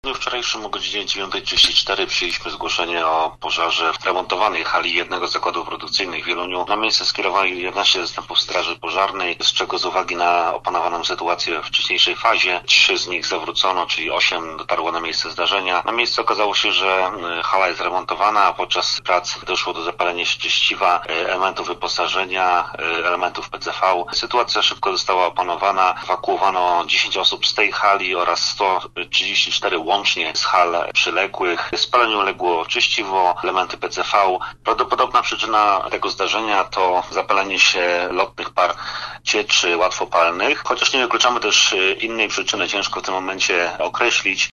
W dniu wczorajszym o godzinie 9:34 przyjęliśmy zgłoszenie o pożarze w remontowanej hali jednego z zakładów produkcyjnych w Wieluniu. Na miejsce skierowali 11 zastępów straży pożarnej, z czego z uwagi na opanowaną sytuację w wcześniejszej fazie 3 z nich zawrócono, czyli 8 dotarło na miejsce zdarzenia. Na miejscu okazało się, że hala jest remontowana, a podczas prac doszło do zapalenia się czyściwa, elementów wyposażenia, elementów PCV. Sytuacja szybko została opanowana. Ewakuowano 10 osób z tej hali oraz 134 łącznie z hal przyległych. Spaleniu uległo czyściwo, elementy PCV. Prawdopodobna przyczyna tego zdarzenia to zapalenie się lotnych par cieczy łatwopalnych, chociaż nie wykluczamy też innej przyczyny, ciężko w tym momencie określić.